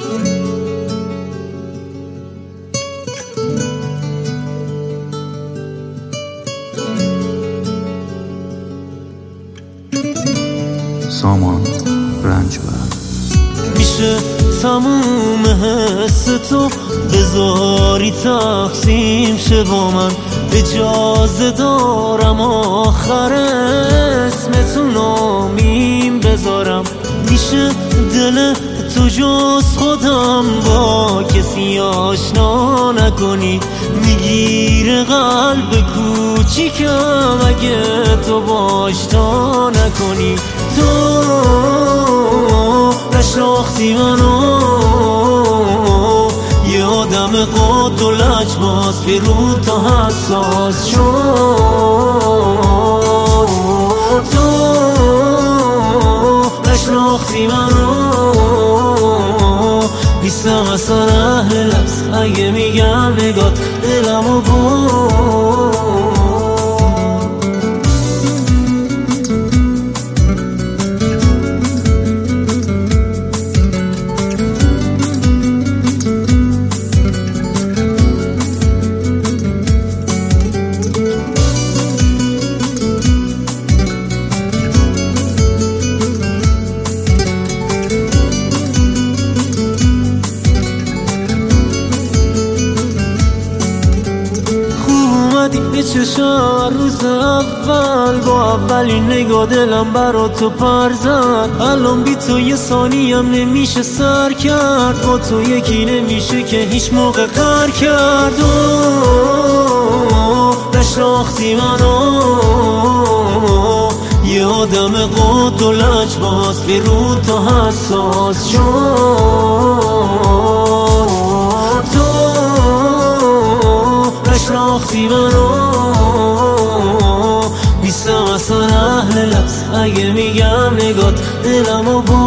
سامان رنجبر. میشه تموم حس تو بذاری تقسیم شه با من، اجازه دارم آخر اسمتو نامیم بذارم. میشه دل تو جز خودم با کسی آشنا نکنی، میگیره قلب کوچیکم اگه تو باش تا نکنی. تو نشناختی منو، یه آدم قد و لجباز که رو تا حساس شد. تو نشناختی منو، نیستم اصلا اهل لبس اگه میگم نگات دلمو برد. یه چشم روز اول با اولین نگاه دلم برا تو پر زد. الان بی تو یه ثانیم نمیشه سر کرد، با تو یکی نمیشه که هیچ موقع قهر کرد. نشناختی منو، یه آدم قد و لجباز که رو تا حساس شد. تو نشناختی منو، نیستم اصلا اهل لبس اگه میگم نگات دلمو برد.